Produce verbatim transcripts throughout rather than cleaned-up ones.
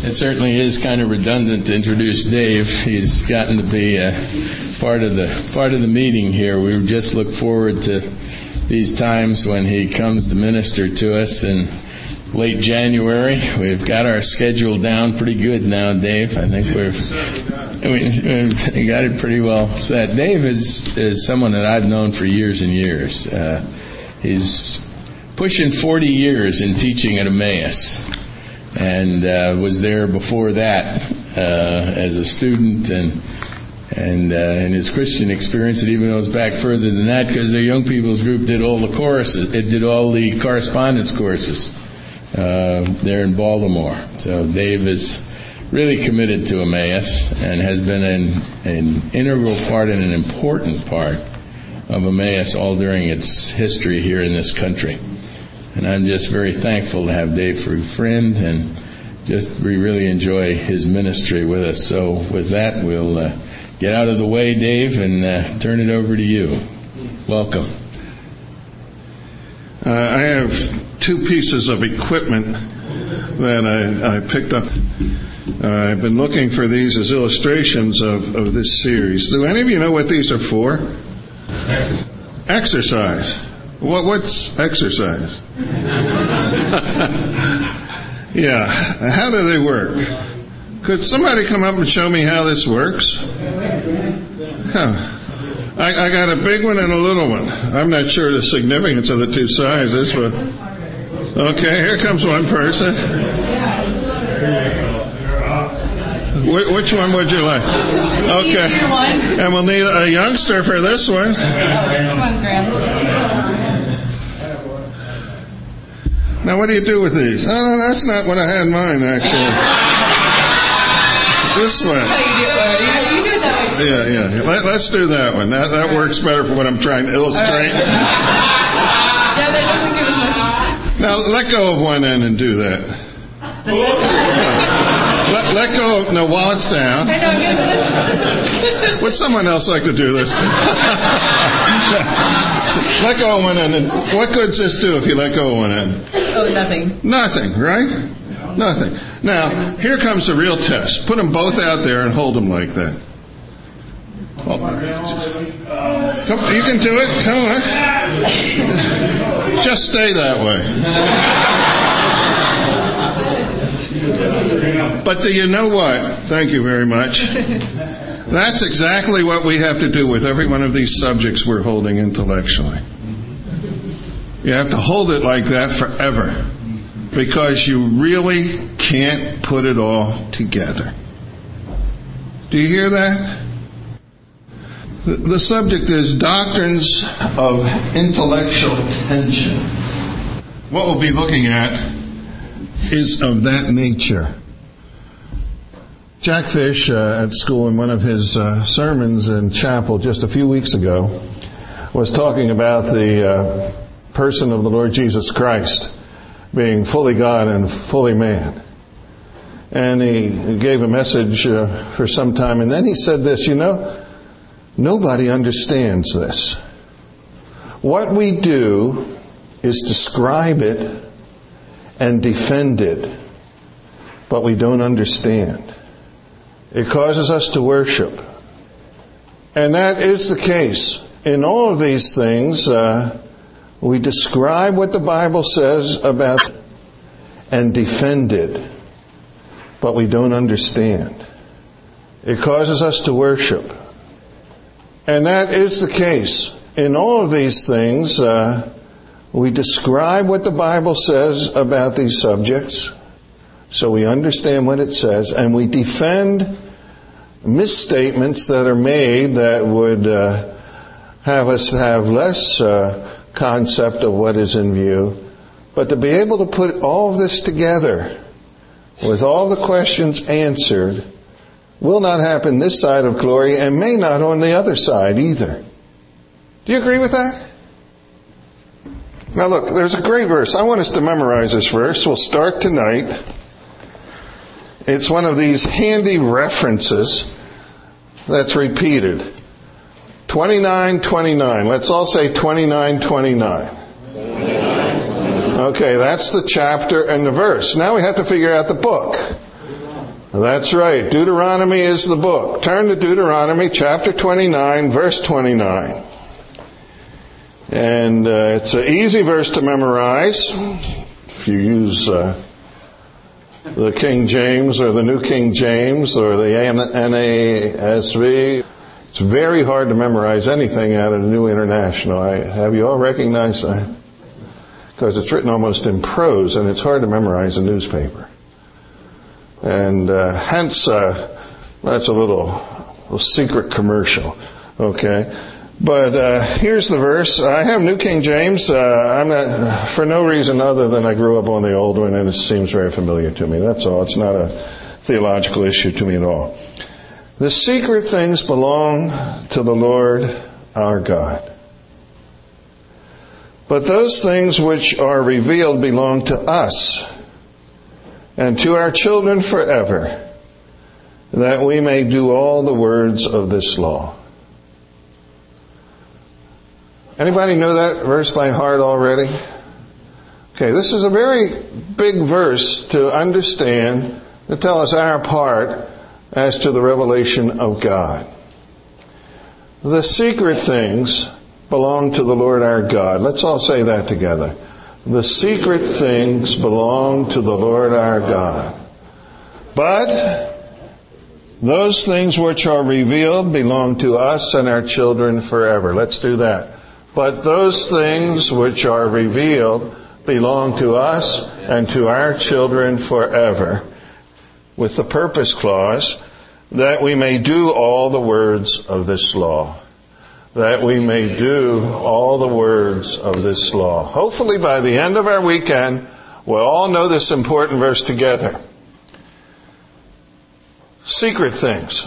It certainly is kind of redundant to introduce Dave. He's gotten to be a part of the part of the meeting here. We just look forward to these times when he comes to minister to us in late January. We've got our schedule down pretty good now, Dave. I think we've we got it pretty well set. Dave is is someone that I've known for years and years. Uh, he's pushing forty years in teaching at Emmaus. And uh, was there before that uh, as a student, and and uh, in his Christian experience, it even goes back further than that because their young people's group did all the courses. It did all the correspondence courses uh, there in Baltimore. So Dave is really committed to Emmaus and has been an, an integral part and an important part of Emmaus all during its history here in this country. And I'm just very thankful to have Dave for a friend, and just we really enjoy his ministry with us. So with that, we'll uh, get out of the way, Dave, and uh, turn it over to you. Welcome. Uh, I have two pieces of equipment that I, I picked up. Uh, I've been looking for these as illustrations of, of this series. Do any of you know what these are for? Exercise. What, what's exercise? Yeah. How do they work? Could somebody come up and show me how this works? Huh. I, I got a big one and a little one. I'm not sure the significance of the two sizes, but okay, here comes one person. Wh- which one would you like? Okay. And we'll need a youngster for this one. Come on, Graham. Now, what do you do with these? Oh, that's not what I had in mind, actually. This way. You do it that way. Yeah, yeah. Let, let's do that one. That that works better for what I'm trying to illustrate. Yeah, that doesn't give us much. Now, let go of one end and do that. Let, let go of... No, while it's down. I know, get this. Would someone else like to do this? Let go of one end. And what good's this do if you let go of one end? Oh, nothing. Nothing, right? Nothing. Now, here comes the real test. Put them both out there and hold them like that. Oh. Come, you can do it. Come on. Just stay that way. But do you know what? Thank you very much. That's exactly what we have to do with every one of these subjects we're holding intellectually. You have to hold it like that forever, because you really can't put it all together. Do you hear that? The, the subject is doctrines of intellectual tension. What we'll be looking at is of that nature. Jack Fish uh, at school in one of his uh, sermons in chapel just a few weeks ago was talking about the uh, person of the Lord Jesus Christ being fully God and fully man. And he gave a message uh, for some time, and then he said this, you know, nobody understands this. What we do is describe it and defend it, but we don't understand. It causes us to worship. And that is the case. In all of these things, uh, we describe what the Bible says about it and defend it, but we don't understand. It causes us to worship. And that is the case. In all of these things, uh, we describe what the Bible says about these subjects, so we understand what it says, and we defend misstatements that are made that would uh, have us have less uh, concept of what is in view. But to be able to put all of this together with all the questions answered will not happen this side of glory, and may not on the other side either. Do you agree with that? Now look, there's a great verse. I want us to memorize this verse. We'll start tonight. It's one of these handy references that's repeated. twenty-nine twenty-nine. Let's all say twenty-nine twenty-nine. Okay, that's the chapter and the verse. Now we have to figure out the book. That's right. Deuteronomy is the book. Turn to Deuteronomy chapter twenty-nine, verse twenty-nine. And uh, it's an easy verse to memorize if you use uh, the King James or the New King James or the N A S V. It's very hard to memorize anything out of the New International. I, have you all recognized that? Because it's written almost in prose, and it's hard to memorize a newspaper. And uh, hence, uh, that's a little, little secret commercial. Okay? But uh, here's the verse. I have New King James. Uh, I'm not, for no reason other than I grew up on the old one, and it seems very familiar to me. That's all. It's not a theological issue to me at all. The secret things belong to the Lord our God. But those things which are revealed belong to us and to our children forever, that we may do all the words of this law. Anybody know that verse by heart already? Okay, this is a very big verse to understand, to tell us our part as to the revelation of God. The secret things belong to the Lord our God. Let's all say that together. The secret things belong to the Lord our God. But those things which are revealed belong to us and our children forever. Let's do that. But those things which are revealed belong to us and to our children forever, with the purpose clause, that we may do all the words of this law. That we may do all the words of this law. Hopefully by the end of our weekend, we'll all know this important verse together. Secret things.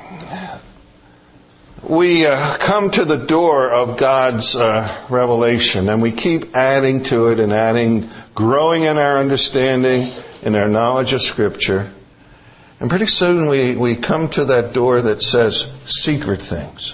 We uh, come to the door of God's uh, revelation, and we keep adding to it and adding, growing in our understanding, in our knowledge of Scripture. And pretty soon we, we come to that door that says secret things.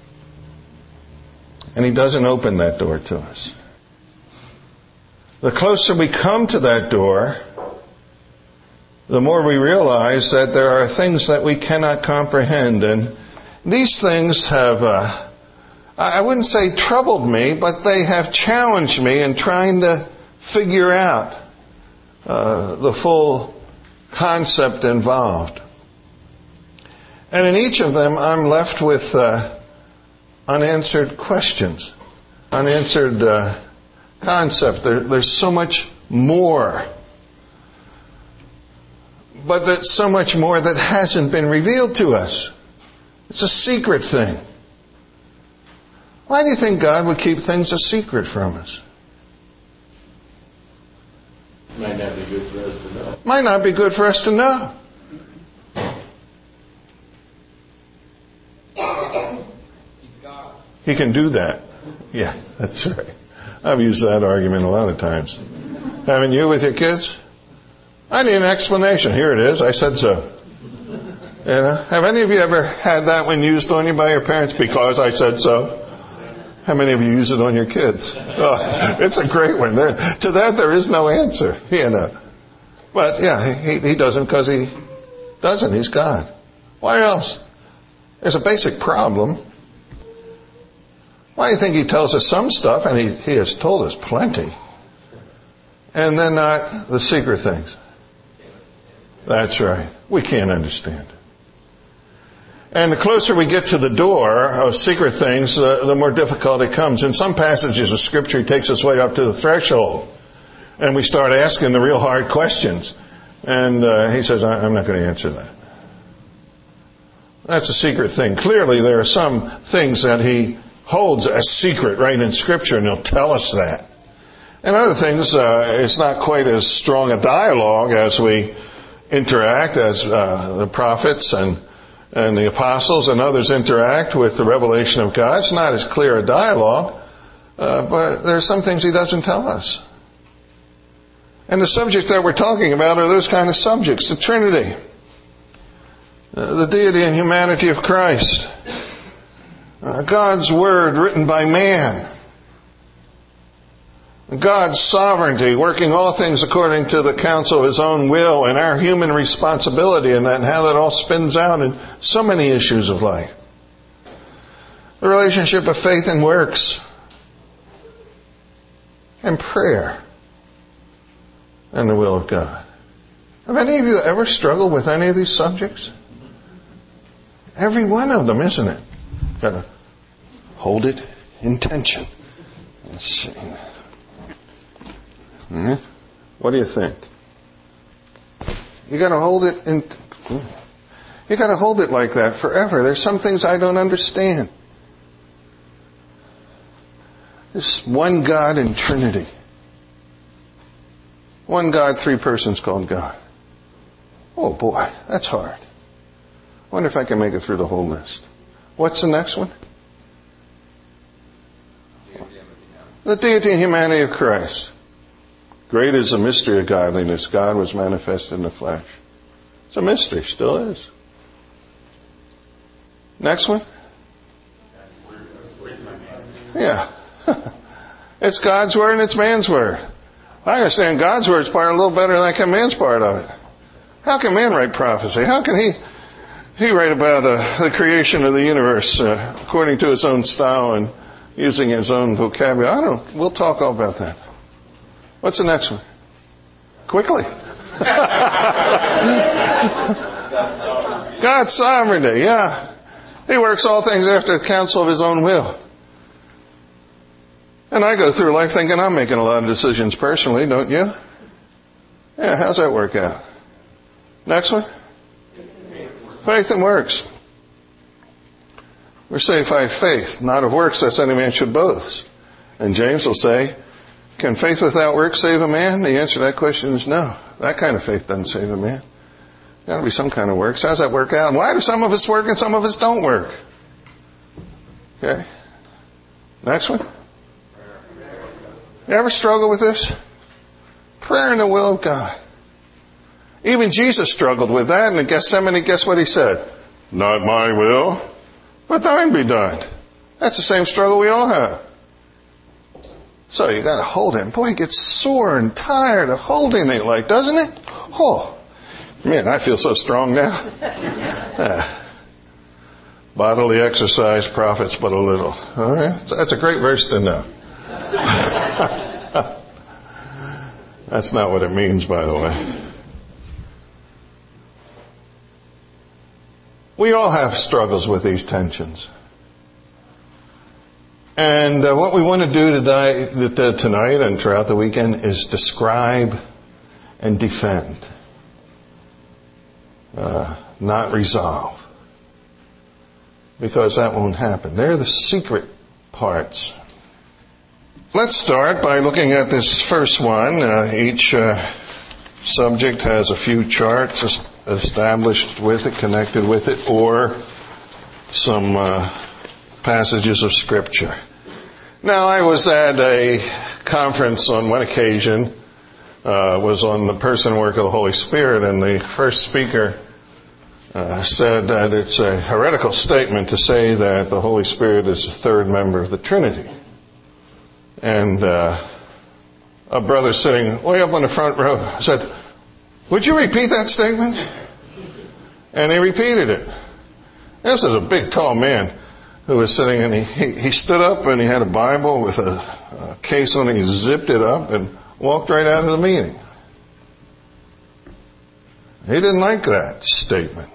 And He doesn't open that door to us. The closer we come to that door, the more we realize that there are things that we cannot comprehend. And these things have, uh, I wouldn't say troubled me, but they have challenged me in trying to figure out uh, the full concept involved. And in each of them, I'm left with uh, unanswered questions, unanswered uh, concept. There, there's so much more. But there's so much more that hasn't been revealed to us. It's a secret thing. Why do you think God would keep things a secret from us? Might not be good for us to know. Might not be good for us to know. He's God. He can do that. Yeah, that's right. I've used that argument a lot of times. Haven't you with your kids? I need an explanation. Here it is. I said so. You know? Have any of you ever had that one used on you by your parents? Because I said so. How many of you use it on your kids? Oh, it's a great one. There, to that, there is no answer. You know. But yeah, he, he doesn't because he doesn't. He's God. Why else? There's a basic problem. Why do you think He tells us some stuff, and He, he has told us plenty, and then not the secret things? That's right. We can't understand. And the closer we get to the door of secret things, uh, the more difficult it comes. In some passages of Scripture, He takes us way up to the threshold. And we start asking the real hard questions. And uh, He says, I'm not going to answer that. That's a secret thing. Clearly, there are some things that He holds as secret right in Scripture, and He'll tell us that. And other things, uh, it's not quite as strong a dialogue as we interact, as uh, the prophets and and the apostles and others interact with the revelation of God. It's not as clear a dialogue, uh, but there are some things He doesn't tell us. And the subjects that we're talking about are those kind of subjects. The Trinity, uh, the deity and humanity of Christ, uh, God's Word written by man, God's sovereignty, working all things according to the counsel of His own will, and our human responsibility in that, and how that all spins out in so many issues of life. The relationship of faith and works, and prayer, and the will of God. Have any of you ever struggled with any of these subjects? Every one of them, isn't it? Got to hold it in tension. Let's see. Hmm? What do you think? You got to hold it in. You got to hold it like that forever. There's some things I don't understand. This one God in Trinity. One God, three persons called God. Oh boy, that's hard. I wonder if I can make it through the whole list. What's the next one? The deity and humanity of Christ. Great is the mystery of godliness. God was manifested in the flesh. It's a mystery, still is. Next one? Yeah. It's God's word and it's man's word. I understand God's word's part a little better than I can man's part of it. How can man write prophecy? How can he he write about uh, the creation of the universe uh, according to his own style and using his own vocabulary? I don't. We'll talk all about that. What's the next one? Quickly. God's sovereignty. Yeah, He works all things after the counsel of His own will. And I go through life thinking I'm making a lot of decisions personally, don't you? Yeah, how's that work out? Next one? Faith and works. We're saved by faith, not of works, lest any man should boast. And James will say, can faith without works save a man? The answer to that question is no. That kind of faith doesn't save a man. There's got to be some kind of works. How's that work out? And why do some of us work and some of us don't work? Okay. Next one. You ever struggle with this? Prayer in the will of God. Even Jesus struggled with that. And in Gethsemane, guess what He said? Not my will, but thine be done. That's the same struggle we all have. So you got to hold Him. Boy, it gets sore and tired of holding it, like, doesn't it? Oh, man, I feel so strong now. uh, bodily exercise profits but a little. All right? That's a great verse to know. That's not what it means, by the way. We all have struggles with these tensions. And uh, what we want to do today, tonight and throughout the weekend is describe and defend. Uh, not resolve. Because that won't happen. They're the secret parts. Let's start by looking at this first one. Uh, each uh, subject has a few charts established with it, connected with it, or some uh, passages of Scripture. Now, I was at a conference on one occasion, uh, was on the person and work of the Holy Spirit, and the first speaker uh, said that it's a heretical statement to say that the Holy Spirit is the third member of the Trinity. And uh, a brother sitting way up on the front row said, would you repeat that statement? And he repeated it. This is a big, tall man who was sitting, and he, he, he stood up and he had a Bible with a, a case on it. He zipped it up and walked right out of the meeting. He didn't like that statement.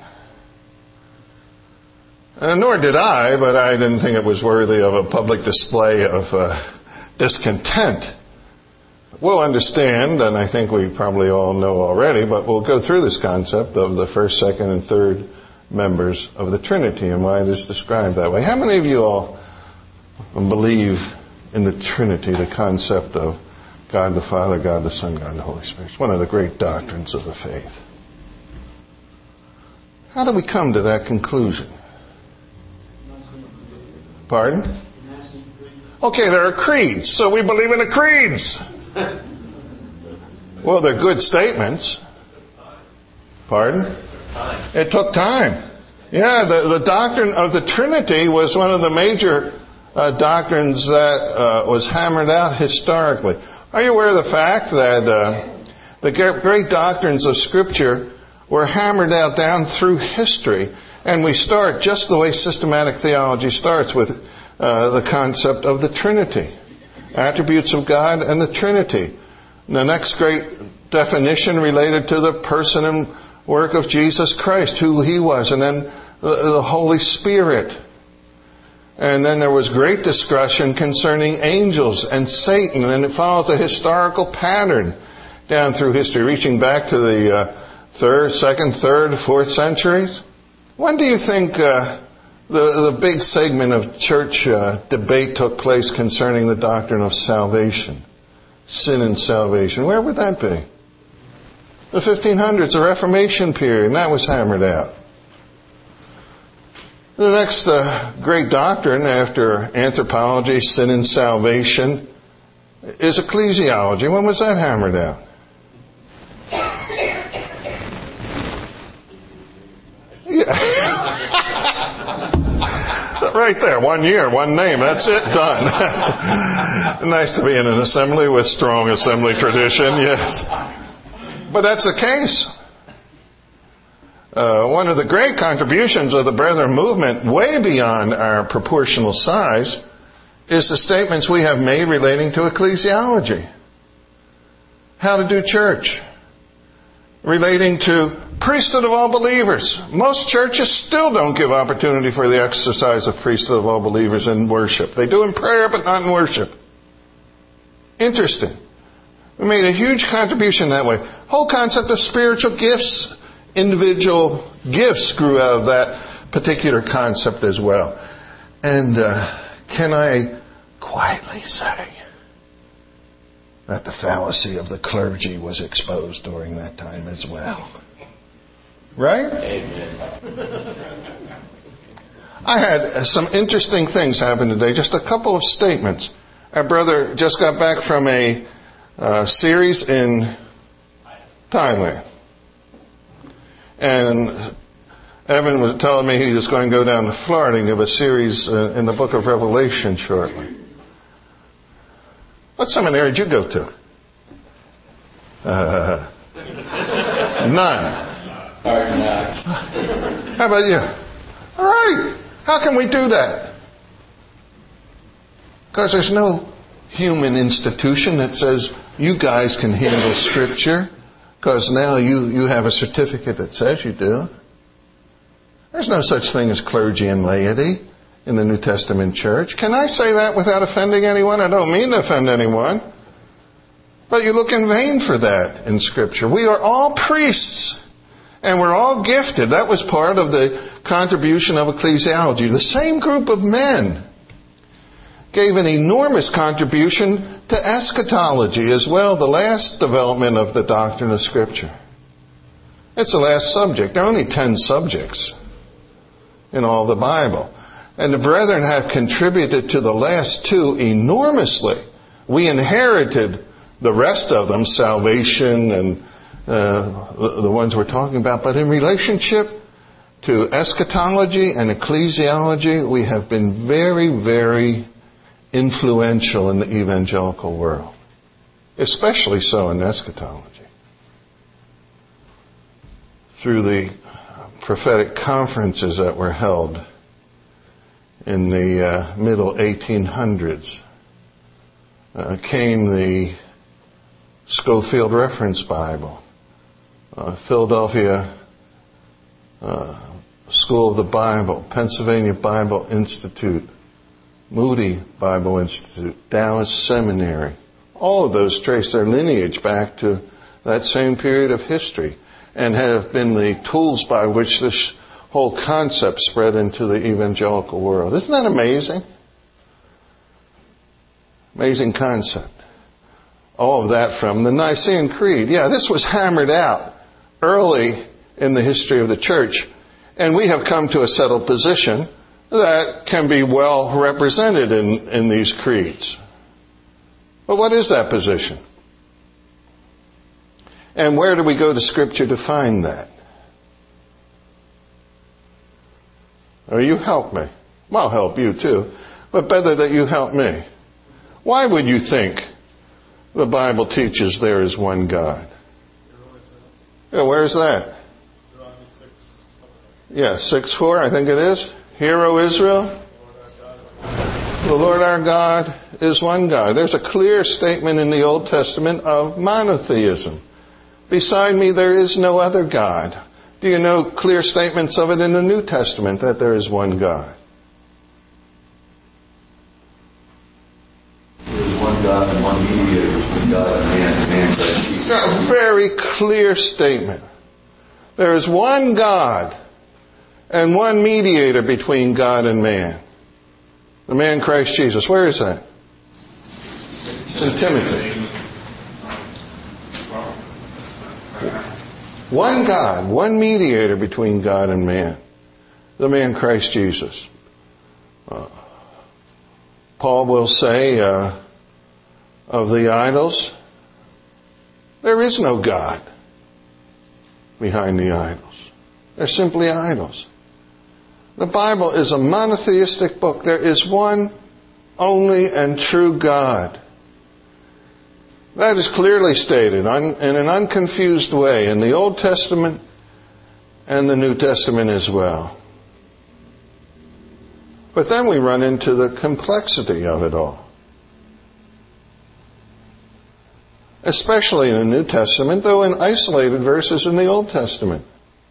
Uh, nor did I, but I didn't think it was worthy of a public display of uh, discontent. We'll understand, and I think we probably all know already, but we'll go through this concept of the first, second, and third members of the Trinity and why it is described that way. How many of you all believe in the Trinity, the concept of God the Father, God the Son, God the Holy Spirit? It's one of the great doctrines of the faith. How do we come to that conclusion? Pardon? Okay, there are creeds, so we believe in the creeds. Well, they're good statements. Pardon? It took time. Yeah, the, the doctrine of the Trinity was one of the major uh, doctrines that uh, was hammered out historically. Are you aware of the fact that uh, the great doctrines of Scripture were hammered out down through history? And we start just the way systematic theology starts, with uh, the concept of the Trinity. Attributes of God and the Trinity. The next great definition related to the person and work of Jesus Christ, who He was, and then the, the Holy Spirit. And then there was great discussion concerning angels and Satan, and it follows a historical pattern down through history, reaching back to the uh, third, second, third, fourth centuries. When do you think uh, the, the big segment of church uh, debate took place concerning the doctrine of salvation? Sin and salvation. Where would that be? The fifteen hundreds, the Reformation period, and that was hammered out. The next uh, great doctrine after anthropology, sin and salvation, is ecclesiology. When was that hammered out? Yeah. Right there, one year, one name, that's it, done. Nice to be in an assembly with strong assembly tradition, yes. But that's the case. Uh, one of the great contributions of the Brethren movement, way beyond our proportional size, is the statements we have made relating to ecclesiology. How to do church. Relating to priesthood of all believers. Most churches still don't give opportunity for the exercise of priesthood of all believers in worship. They do in prayer, but not in worship. Interesting. We made a huge contribution that way. Whole concept of spiritual gifts, individual gifts grew out of that particular concept as well. And uh, can I quietly say that the fallacy of the clergy was exposed during that time as well? Right? Amen. I had some interesting things happen today. Just a couple of statements. Our brother just got back from a uh, series in Thailand. And Evan was telling me he was going to go down to Florida and give a series uh, in the book of Revelation shortly. What seminary did you go to? Uh, none. How about you? All right. How can we do that? Because there's no human institution that says you guys can handle Scripture, because now you, you have a certificate that says you do. There's no such thing as clergy and laity in the New Testament church. Can I say that without offending anyone? I don't mean to offend anyone. But you look in vain for that in Scripture. We are all priests. And we're all gifted. That was part of the contribution of ecclesiology. The same group of men gave an enormous contribution to eschatology as well, the last development of the doctrine of Scripture. It's the last subject. There are only ten subjects in all the Bible. And the brethren have contributed to the last two enormously. We inherited the rest of them, salvation and uh, the, the ones we're talking about. But in relationship to eschatology and ecclesiology, we have been very, very influential in the evangelical world. Especially so in eschatology. Through the prophetic conferences that were held in the uh, middle eighteen hundreds uh, came the Scofield Reference Bible, uh, Philadelphia uh, School of the Bible, Pennsylvania Bible Institute, Moody Bible Institute, Dallas Seminary. All of those trace their lineage back to that same period of history and have been the tools by which this whole concept spread into the evangelical world. Isn't that amazing? Amazing concept. All of that from the Nicene Creed. Yeah, this was hammered out early in the history of the church. And we have come to a settled position that can be well represented in, in these creeds. But what is that position? And where do we go to Scripture to find that? Or you help me. Well, I'll help you too. But better that you help me. Why would you think the Bible teaches there is one God? Yeah, where's that? Yeah, six four, I think it is. Hear, O Israel, the Lord our God is one God. There's a clear statement in the Old Testament of monotheism. Beside me there is no other God. Do you know clear statements of it in the New Testament that there is one God? There is one God and one mediator between God and man, man Christ Jesus. A very clear statement. There is one God and one mediator between God and man. The man Christ Jesus. Where is that? It's in Timothy. One God, one mediator between God and man. The man Christ Jesus. Uh, Paul will say uh, of the idols, there is no God behind the idols. They're simply idols. The Bible is a monotheistic book. There is one only and true God. That is clearly stated in an unconfused way in the Old Testament and the New Testament as well. But then we run into the complexity of it all. Especially in the New Testament, though in isolated verses in the Old Testament.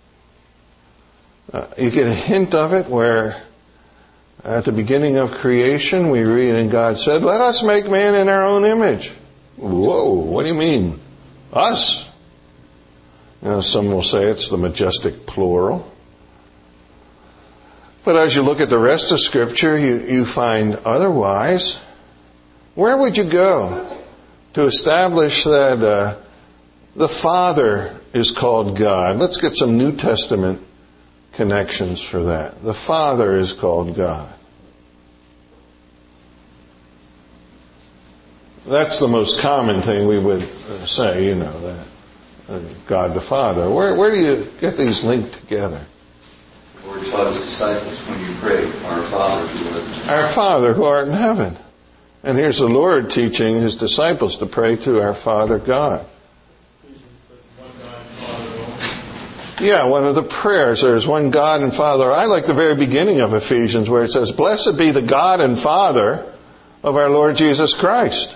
Uh, you get a hint of it where at the beginning of creation we read, and God said, let us make man in our own image. Whoa, what do you mean? Us? You know, some will say it's the majestic plural. But as you look at the rest of Scripture, you, you find otherwise. Where would you go to establish that uh, the Father is called God? Let's get some New Testament connections for that. The Father is called God. That's the most common thing we would say, you know, that uh, God the Father. Where, where do you get these linked together? The Lord taught His disciples when you pray, Our Father who art in heaven. Our Father who art in heaven. And here's the Lord teaching His disciples to pray to our Father God. Yeah, one of the prayers, there is one God and Father. I like the very beginning of Ephesians where it says, blessed be the God and Father of our Lord Jesus Christ.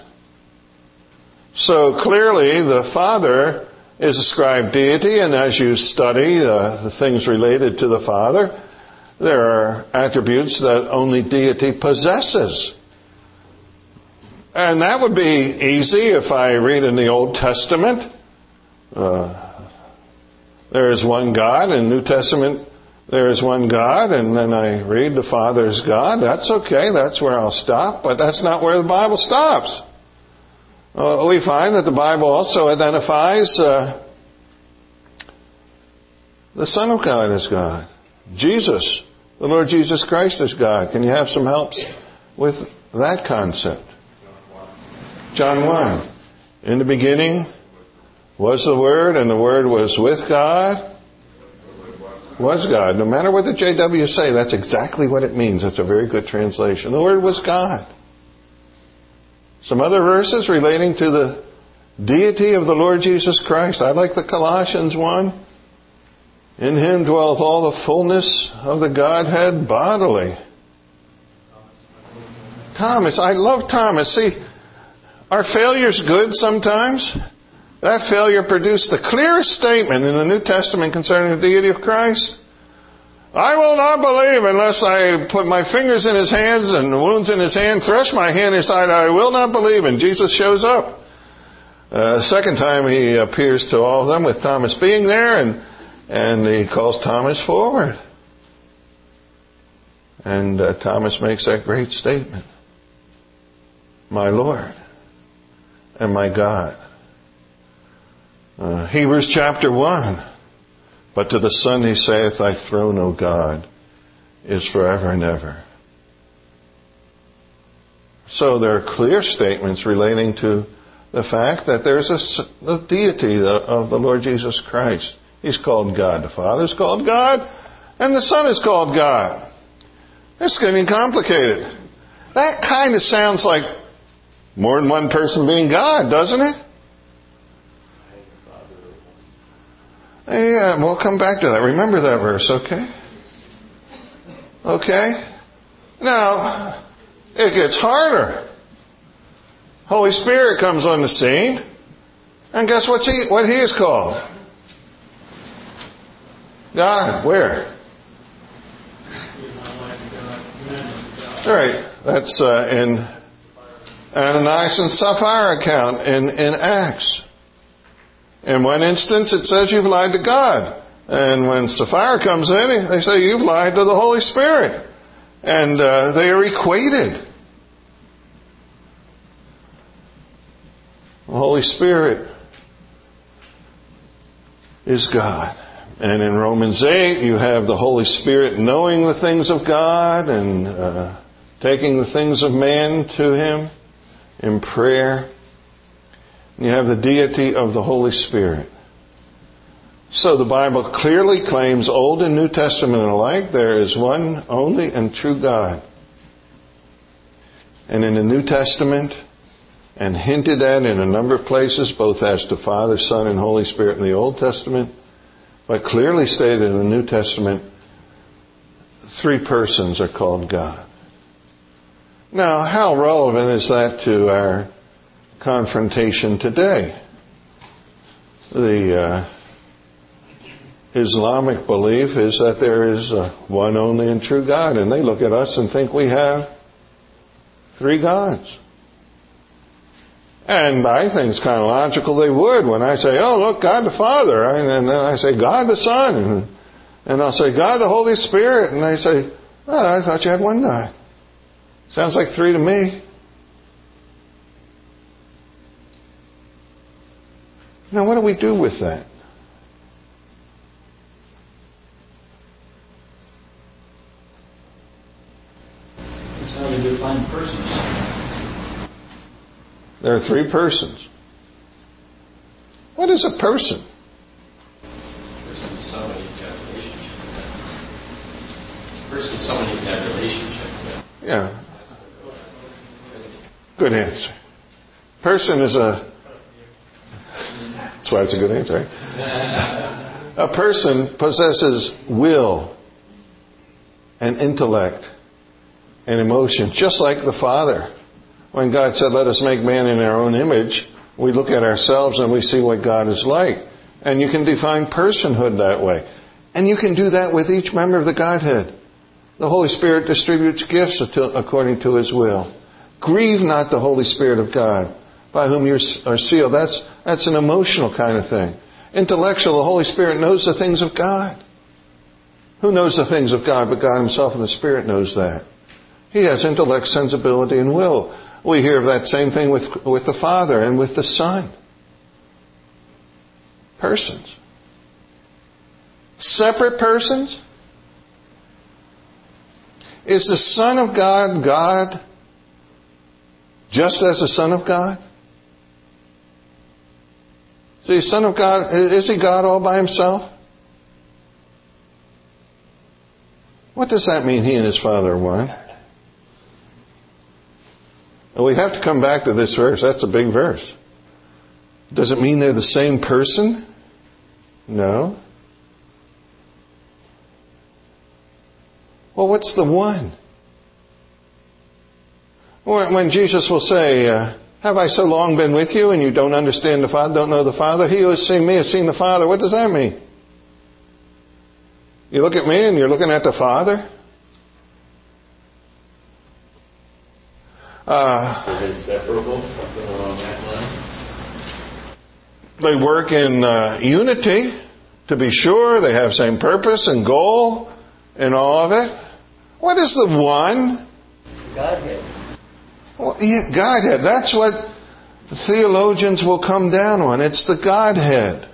So clearly the Father is ascribed deity, and as you study uh, the things related to the Father, there are attributes that only deity possesses. And that would be easy if I read in the Old Testament, uh, there is one God. In the New Testament, there is one God. And then I read the Father is God. That's okay. That's where I'll stop. But that's not where the Bible stops. Uh, we find that the Bible also identifies uh, the Son of God as God. Jesus, the Lord Jesus Christ is God. Can you have some helps with that concept? John one. In the beginning was the Word, and the Word was with God. Was God. No matter what the J W say, that's exactly what it means. That's a very good translation. The Word was God. Some other verses relating to the deity of the Lord Jesus Christ. I like the Colossians one. In Him dwelleth all the fullness of the Godhead bodily. Thomas. I love Thomas. See, are failures good sometimes? That failure produced the clearest statement in the New Testament concerning the deity of Christ. I will not believe unless I put my fingers in His hands and wounds in His hand, thrust my hand inside. I will not believe. And Jesus shows up. Uh, second time He appears to all of them with Thomas being there, and and He calls Thomas forward. And uh, Thomas makes that great statement. My Lord and my God. Uh, Hebrews chapter one. But to the Son He saith, Thy throne, O God, is forever and ever. So there are clear statements relating to the fact that there's a, a deity of the Lord Jesus Christ. He's called God. The Father is called God, and the Son is called God. It's getting complicated. That kind of sounds like more than one person being God, doesn't it? Yeah, we'll come back to that. Remember that verse, okay? Okay? Now, it gets harder. Holy Spirit comes on the scene, and guess what's he, what He is called? God. Where? All right. That's uh, in Ananias and Sapphira account in, in Acts. In one instance, it says you've lied to God. And when Sapphira comes in, they say you've lied to the Holy Spirit. And uh, they are equated. The Holy Spirit is God. And in Romans eight, you have the Holy Spirit knowing the things of God and uh, taking the things of man to Him in prayer. You have the deity of the Holy Spirit. So the Bible clearly claims, Old and New Testament alike, there is one only and true God. And in the New Testament, and hinted at in a number of places, both as to Father, Son, and Holy Spirit in the Old Testament, but clearly stated in the New Testament, three persons are called God. Now, how relevant is that to our confrontation today? The uh, Islamic belief is that there is uh, one only and true God, and they look at us and think we have three gods. And I think it's kind of logical they would when I say, oh, look, God the Father. And then I say, God the Son. And, and I'll say, God the Holy Spirit. And they say, oh, I thought you had one God. Sounds like three to me. Now, what do we do with that? That's how you define persons. There are three persons. What is a person? Person is somebody you've got a relationship with. Person is somebody you've got a relationship with. Yeah. Good answer. Person is a... That's why it's a good answer, right? A person possesses will and intellect and emotion, just like the Father. When God said, let us make man in our own image, we look at ourselves and we see what God is like. And you can define personhood that way. And you can do that with each member of the Godhead. The Holy Spirit distributes gifts according to His will. Grieve not the Holy Spirit of God, by whom you are sealed. That's, that's an emotional kind of thing. Intellectual, the Holy Spirit knows the things of God. Who knows the things of God but God Himself, and the Spirit knows that. He has intellect, sensibility, and will. We hear of that same thing with, with the Father and with the Son. Persons. Separate persons? Is the Son of God God just as the Son of God? See, the Son of God, is He God all by Himself? What does that mean, He and His Father are one? And we have to come back to this verse. That's a big verse. Does it mean they're the same person? No. Well, what's the one? When Jesus will say, uh, have I so long been with you and you don't understand the Father, don't know the Father? He who has seen me has seen the Father. What does that mean? You look at me and you're looking at the Father? Uh, They're inseparable, something along that line. They work in uh, unity, to be sure. They have same purpose and goal and all of it. What is the one? Godhead. Well, yeah, Godhead. That's what the theologians will come down on. It's the Godhead.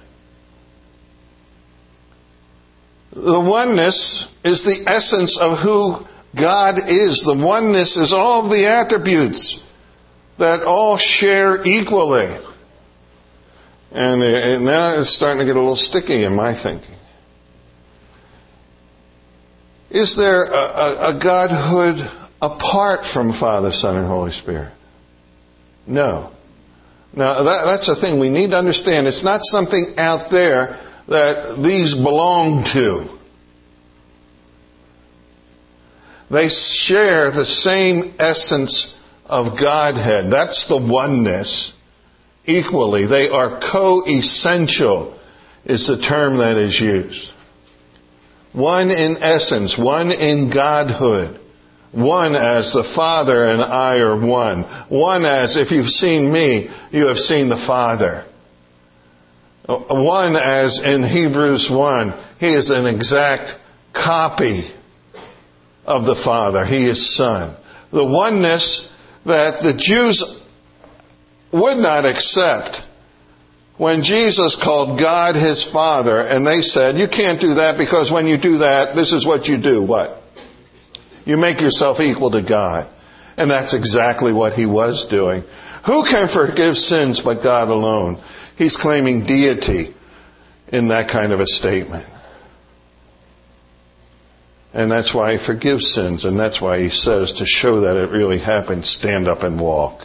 The oneness is the essence of who God is. The oneness is all of the attributes that all share equally. And, and now it's starting to get a little sticky in my thinking. Is there a, a, a Godhood apart from Father, Son, and Holy Spirit? No. Now, that, that's the thing we need to understand. It's not something out there that these belong to. They share the same essence of Godhead. That's the oneness. Equally, they are co-essential, is the term that is used. One in essence, one in Godhood. One as the Father and I are one. One as, if you've seen me, you have seen the Father. One as in Hebrews one, He is an exact copy of the Father. He is Son. The oneness that the Jews would not accept when Jesus called God His Father, and they said, you can't do that because when you do that, this is what you do. What? You make yourself equal to God. And that's exactly what He was doing. Who can forgive sins but God alone? He's claiming deity in that kind of a statement. And that's why He forgives sins. And that's why He says, to show that it really happened, stand up and walk.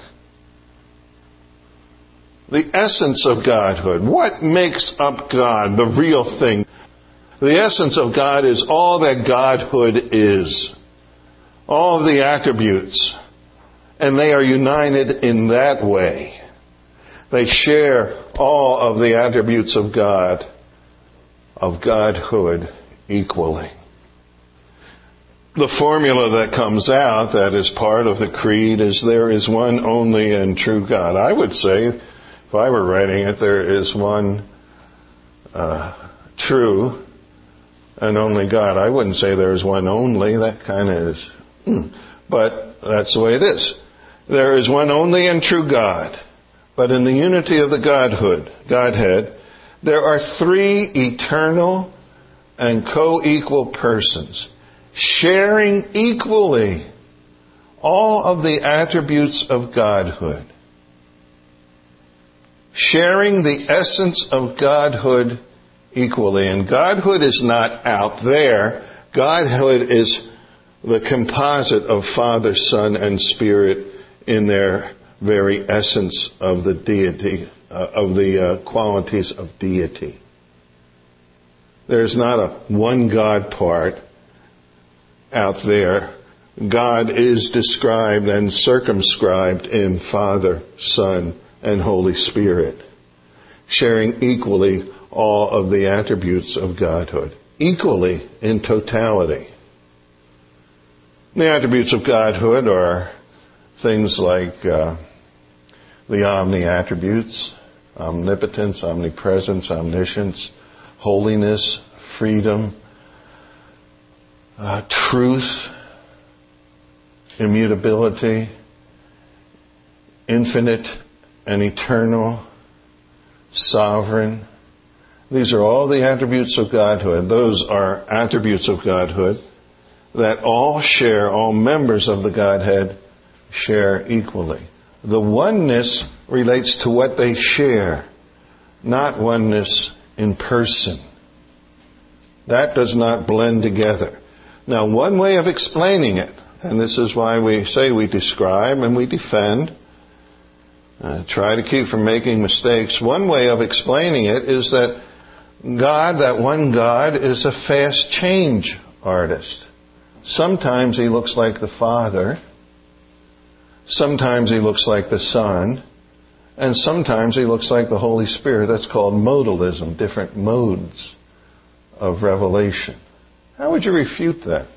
The essence of Godhood. What makes up God, the real thing? The essence of God is all that Godhood is. All of the attributes. And they are united in that way. They share all of the attributes of God, of Godhood, equally. The formula that comes out, that is part of the creed, is there is one only and true God. I would say, if I were writing it, there is one uh, true and only God. I wouldn't say there is one only. That kind of is... But that's the way it is. There is one only and true God. But in the unity of the Godhood, Godhead, there are three eternal and co-equal persons, sharing equally all of the attributes of Godhood. Sharing the essence of Godhood equally. And Godhood is not out there. Godhood is the composite of Father, Son, and Spirit in their very essence of the deity, uh, of the uh, qualities of deity. There's not a one God part out there. God is described and circumscribed in Father, Son, and Holy Spirit, sharing equally all of the attributes of Godhood, equally in totality. The attributes of Godhood are things like uh, the omni-attributes, omnipotence, omnipresence, omniscience, holiness, freedom, uh, truth, immutability, infinite and eternal, sovereign. These are all the attributes of Godhood. Those are attributes of Godhood that all share, all members of the Godhead share equally. The oneness relates to what they share, not oneness in person. That does not blend together. Now, one way of explaining it, and this is why we say we describe and we defend, uh, try to keep from making mistakes. One way of explaining it is that God, that one God, is a fast change artist. Sometimes He looks like the Father. Sometimes He looks like the Son. And sometimes He looks like the Holy Spirit. That's called modalism, different modes of revelation. How would you refute that?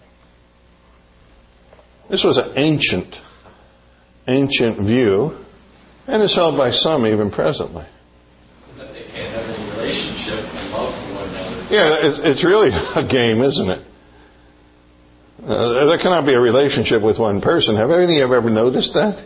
This was an ancient, ancient view, and is held by some even presently. But they can't have any relationship and love for one another. Yeah, it's, it's really a game, isn't it? Uh, there cannot be a relationship with one person. Have any of you ever noticed that?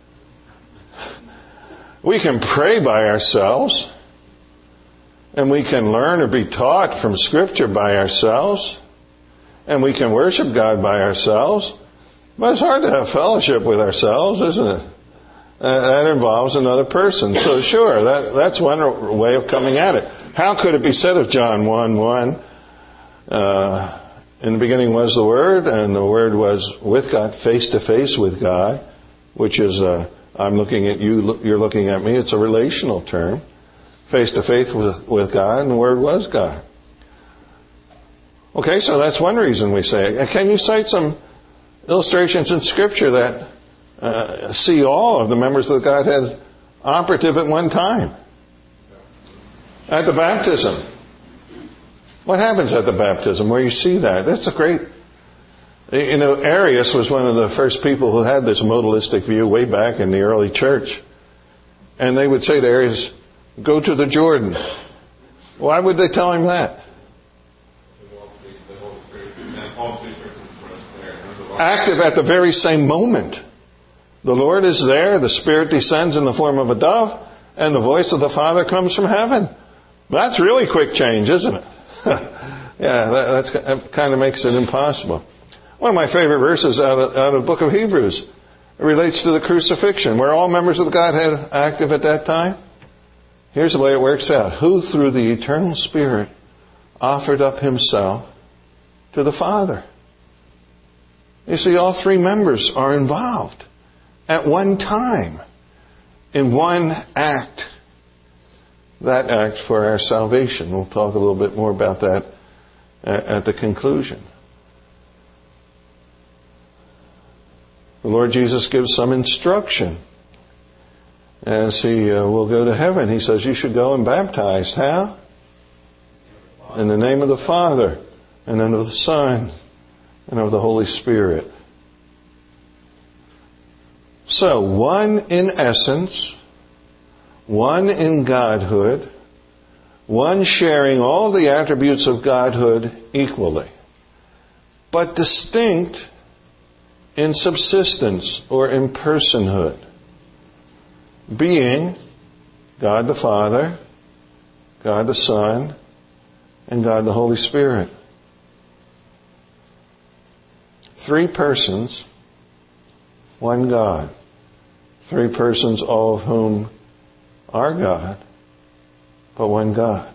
We can pray by ourselves, and we can learn or be taught from Scripture by ourselves, and we can worship God by ourselves, but it's hard to have fellowship with ourselves, isn't it? Uh, that involves another person. So sure, that, that's one way of coming at it. How could it be said of John one one, uh, in the beginning was the Word, and the Word was with God, face to face with God, which is a I'm looking at you, you're looking at me. It's a relational term. Face to face with, with God, and the Word was God. Okay, so that's one reason we say it. Can you cite some illustrations in Scripture that uh, see all of the members of the Godhead operative at one time? At the baptism. What happens at the baptism where you see that? That's a great... You know, Arius was one of the first people who had this modalistic view way back in the early church. And they would say to Arius, go to the Jordan. Why would they tell him that? Active at the very same moment. The Lord is there, the Spirit descends in the form of a dove, and the voice of the Father comes from heaven. That's really quick change, isn't it? Yeah, that, that's, that kind of makes it impossible. One of my favorite verses out of, out of the book of Hebrews, it relates to the crucifixion. Were all members of the Godhead active at that time? Here's the way it works out. Who through the eternal Spirit offered up himself to the Father? You see, all three members are involved at one time in one act. That act for our salvation. We'll talk a little bit more about that at the conclusion. The Lord Jesus gives some instruction as he uh, will go to heaven. He says, you should go and baptize. How? In the name of the Father, and then of the Son, and of the Holy Spirit. So, one in essence, one in Godhood, one sharing all the attributes of Godhood equally, but distinct in subsistence or in personhood, being God the Father, God the Son, and God the Holy Spirit. Three persons, one God. Three persons, all of whom are God, but one God.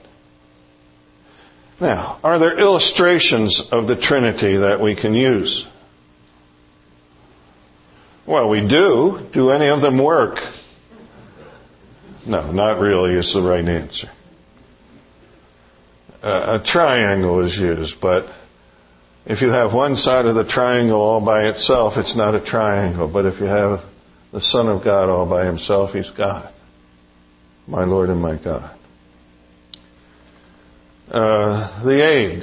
Now, are there illustrations of the Trinity that we can use? Well, we do. Do any of them work? No, not really is the right answer. Uh, a triangle is used, but if you have one side of the triangle all by itself, it's not a triangle. But if you have the Son of God all by himself, he's God. My Lord and my God. Uh, the egg,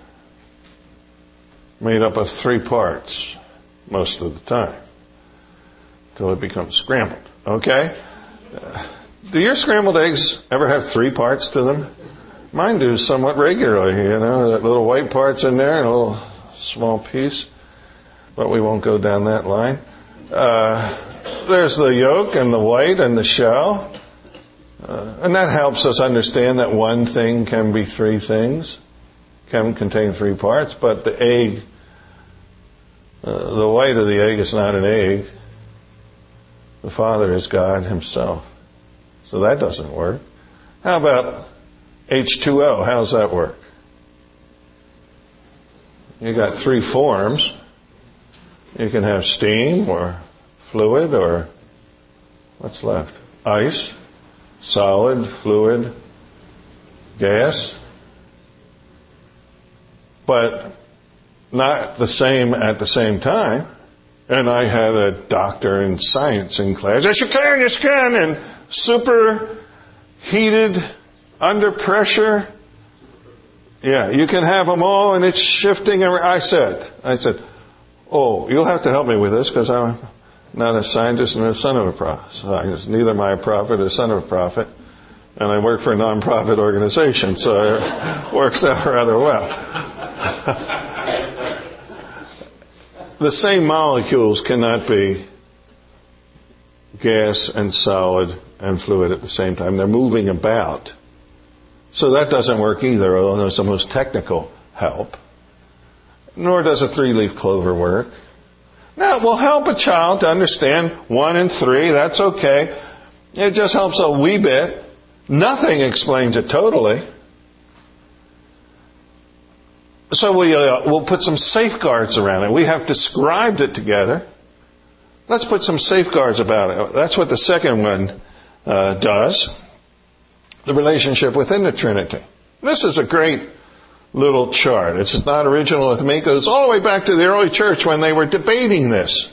made up of three parts most of the time, till it becomes scrambled. Okay? Uh, do your scrambled eggs ever have three parts to them? Mine do somewhat regularly, you know, that little white part's in there and a little small piece, but we won't go down that line. Uh, there's the yolk and the white and the shell, uh, and that helps us understand that one thing can be three things, can contain three parts, but the egg, uh, the white of the egg is not an egg. The Father is God himself. So that doesn't work. How about H two O? How does that work? You got three forms. You can have steam or fluid or what's left? Ice, solid, fluid, gas. But not the same at the same time. And I had a doctor in science in class. Yes, you can, yes, you can. And super heated, under pressure. Yeah, you can have them all and it's shifting. I said, I said, oh, you'll have to help me with this because I'm not a scientist and a son of a prophet. Neither am I a prophet or a son of a prophet. And I work for a non-profit organization, so it works out rather well. The same molecules cannot be gas and solid and fluid at the same time. They're moving about. So that doesn't work either, although it's the most technical help. Nor does a three-leaf clover work. Now, it will help a child to understand one and three. That's okay. It just helps a wee bit. Nothing explains it totally. So we, uh, we'll put some safeguards around it. We have described it together. Let's put some safeguards about it. That's what the second one uh, does. The relationship within the Trinity. This is a great little chart. It's not original with me. It goes all the way back to the early church when they were debating this.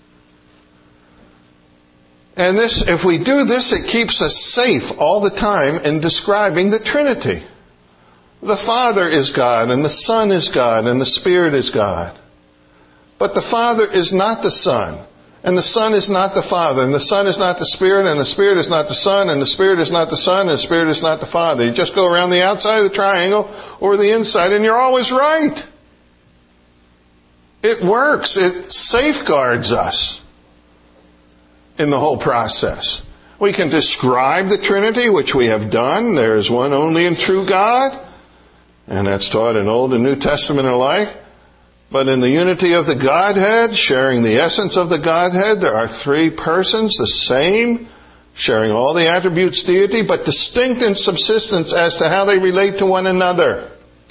And this, if we do this, it keeps us safe all the time in describing the Trinity. The Father is God, and the Son is God, and the Spirit is God. But the Father is not the Son, and the Son is not the Father, and the Son is not the Spirit, and the Spirit is not the Son, and the Spirit is not the Son, and the Spirit is not the Father. You just go around the outside of the triangle or the inside, and you're always right. It works. It safeguards us in the whole process. We can describe the Trinity, which we have done. There is one only and true God, and that's taught in Old and New Testament alike. But in the unity of the Godhead, sharing the essence of the Godhead, there are three persons, the same, sharing all the attributes deity, but distinct in subsistence as to how they relate to one another.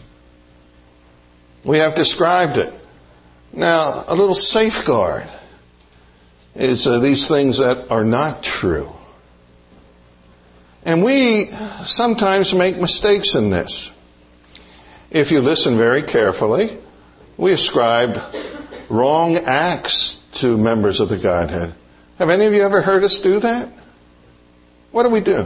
We have described it. Now, a little safeguard is uh, these things that are not true. And we sometimes make mistakes in this. If you listen very carefully, we ascribe wrong acts to members of the Godhead. Have any of you ever heard us do that? What do we do?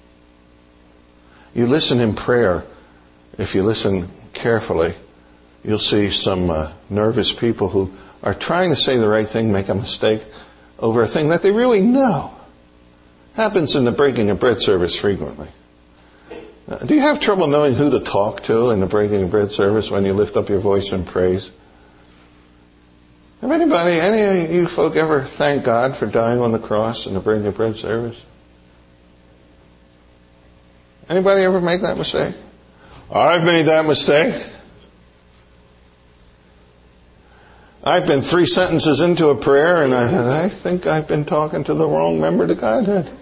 You listen in prayer. If you listen carefully, you'll see some uh, nervous people who are trying to say the right thing, make a mistake over a thing that they really know. Happens in the breaking of bread service frequently. Uh, do you have trouble knowing who to talk to in the breaking of bread service when you lift up your voice in praise? Have anybody, any of you folk ever thanked God for dying on the cross in the breaking of bread service? Anybody ever make that mistake? I've made that mistake. I've been three sentences into a prayer and I, I think I've been talking to the wrong member of the Godhead.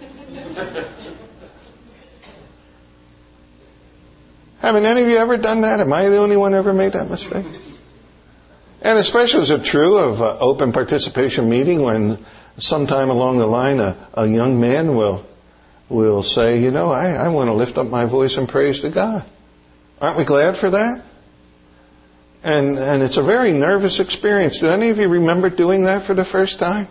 Haven't any of you ever done that? Am I the only one who ever made that mistake? And especially is it true of uh, open participation meeting when sometime along the line a, a young man will will say, you know, I, I want to lift up my voice in praise to God. Aren't we glad for that? And and it's a very nervous experience. Do any of you remember doing that for the first time?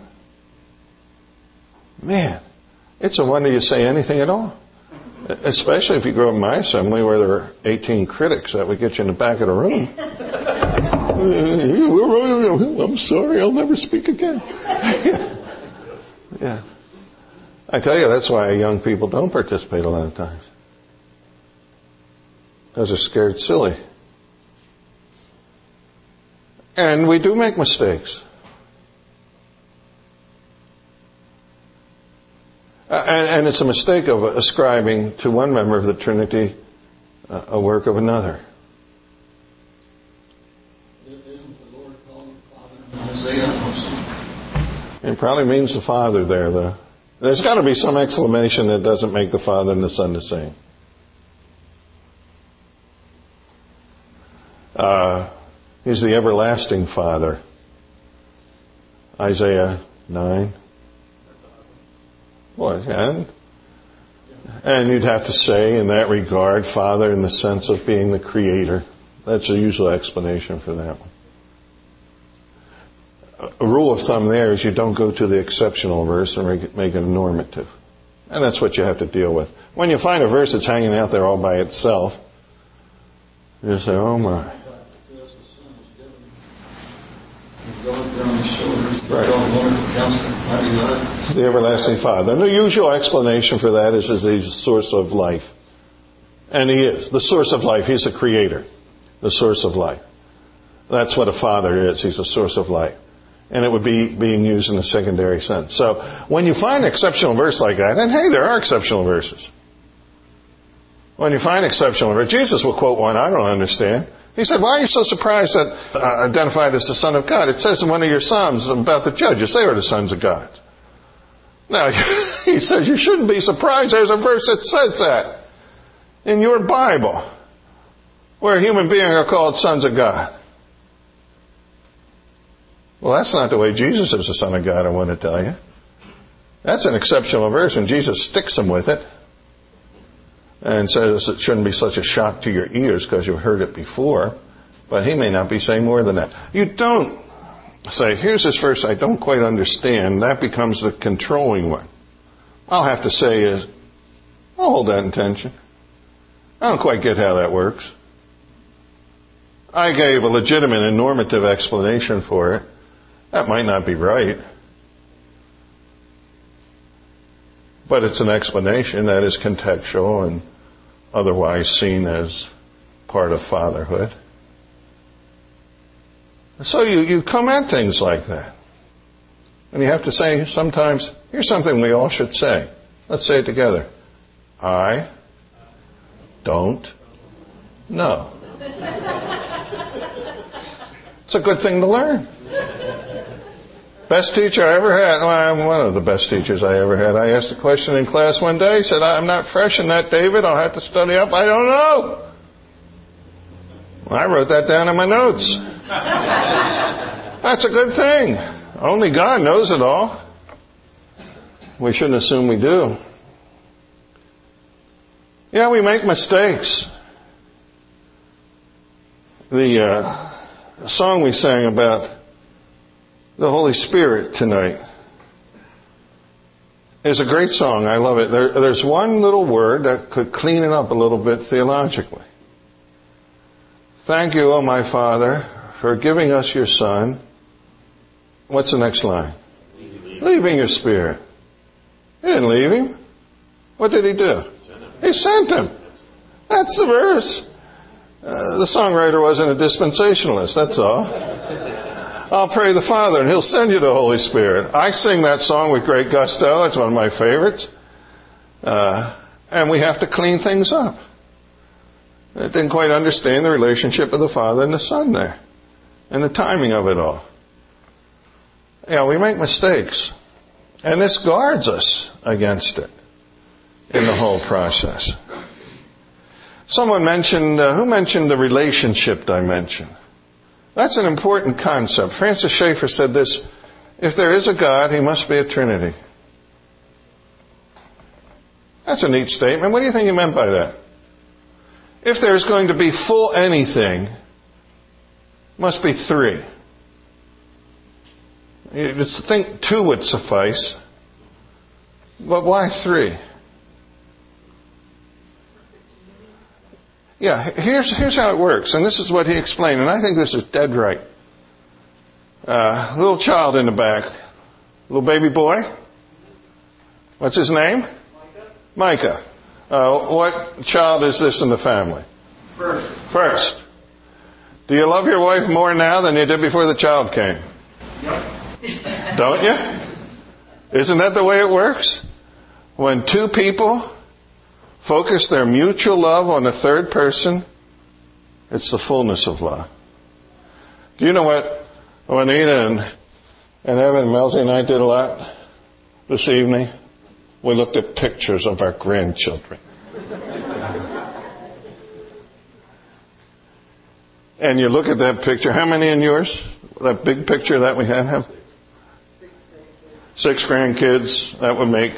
Man, it's a wonder you say anything at all. Especially if you grow up in my assembly where there are eighteen critics that would get you in the back of the room. I'm sorry, I'll never speak again. Yeah. I tell you, that's why young people don't participate a lot of times. Because they're scared silly. And we do make mistakes. Uh, and, and it's a mistake of ascribing to one member of the Trinity uh, a work of another. Isn't the Lord called the Father in Isaiah? It probably means the Father there, though. There's got to be some explanation that doesn't make the Father and the Son the same. Uh, he's the everlasting Father. Isaiah nine. What? And, and you'd have to say in that regard, Father in the sense of being the Creator. That's a usual explanation for that one. A rule of thumb there is you don't go to the exceptional verse and make it, make it a normative. And that's what you have to deal with. When you find a verse that's hanging out there all by itself, you say, oh my. Right. The everlasting Father. And the usual explanation for that is, is he's the source of life. And he is. The source of life. He's the creator. The source of life. That's what a father is. He's the source of life. And it would be being used in a secondary sense. So when you find an exceptional verse like that, and hey, there are exceptional verses. When you find exceptional verse, Jesus will quote one I don't understand. He said, why are you so surprised that uh, identified as the Son of God? It says in one of your Psalms about the judges, they are the sons of God. Now, he says you shouldn't be surprised. There's a verse that says that in your Bible where human beings are called sons of God. Well, that's not the way Jesus is the Son of God, I want to tell you. That's an exceptional verse, and Jesus sticks them with it and says it shouldn't be such a shock to your ears because you've heard it before, but he may not be saying more than that. You don't say, here's this verse I don't quite understand. That becomes the controlling one. I'll have to say is, I'll hold that in tension. I don't quite get how that works. I gave a legitimate and normative explanation for it. That might not be right. But it's an explanation that is contextual and otherwise seen as part of fatherhood. So you, you come at things like that. And you have to say sometimes, here's something we all should say. Let's say it together. I don't know. It's a good thing to learn. Best teacher I ever had. Well, I'm one of the best teachers I ever had. I asked a question in class one day. He said, I'm not fresh in that, David. I'll have to study up. I don't know. Well, I wrote that down in my notes. That's a good thing. Only God knows it all. We shouldn't assume we do. Yeah, we make mistakes. The uh, song we sang about the Holy Spirit tonight is a great song. I love it. There, there's one little word that could clean it up a little bit theologically. Thank you, O my Father, for giving us your Son. What's the next line? Leaving, leaving your Spirit. He didn't leave him. What did he do? He sent him. That's the verse. Uh, the songwriter wasn't a dispensationalist, that's all. I'll pray the Father and He'll send you the Holy Spirit. I sing that song with great gusto. It's one of my favorites. Uh, and we have to clean things up. I didn't quite understand the relationship of the Father and the Son there. And the timing of it all. Yeah, we make mistakes. And this guards us against it in the whole process. Someone mentioned, uh, who mentioned the relationship dimension? That's an important concept. Francis Schaeffer said this, if there is a God, He must be a Trinity. That's a neat statement. What do you think he meant by that? If there's going to be full anything, must be three. You just think two would suffice. But why three? Yeah, here's here's how it works, and this is what he explained, and I think this is dead right. Uh, little child in the back, little baby boy. What's his name? Micah. Micah. Uh, what child is this in the family? First. First. Do you love your wife more now than you did before the child came? Yep. Don't you? Isn't that the way it works? When two people focus their mutual love on a third person, it's the fullness of love. Do you know what Juanita and, and Evan and Melzy and I did a lot this evening? We looked at pictures of our grandchildren. And you look at that picture. How many in yours? That big picture that we had? Six grandkids. That would make...